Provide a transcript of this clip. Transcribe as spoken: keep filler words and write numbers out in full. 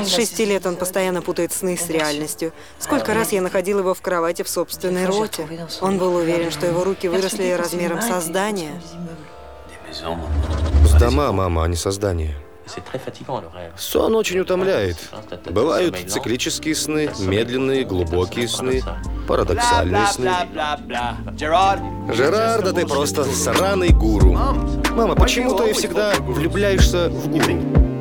С шести лет он постоянно путает сны с реальностью. Сколько раз я находил его в кровати в собственной роте. Он был уверен, что его руки выросли размером со здание. С дома, мама, а не создание. Сон очень утомляет. Бывают циклические сны, медленные, глубокие сны, парадоксальные сны. Жерар, да ты просто сраный гуру. Мама, почему ты всегда влюбляешься в гуру?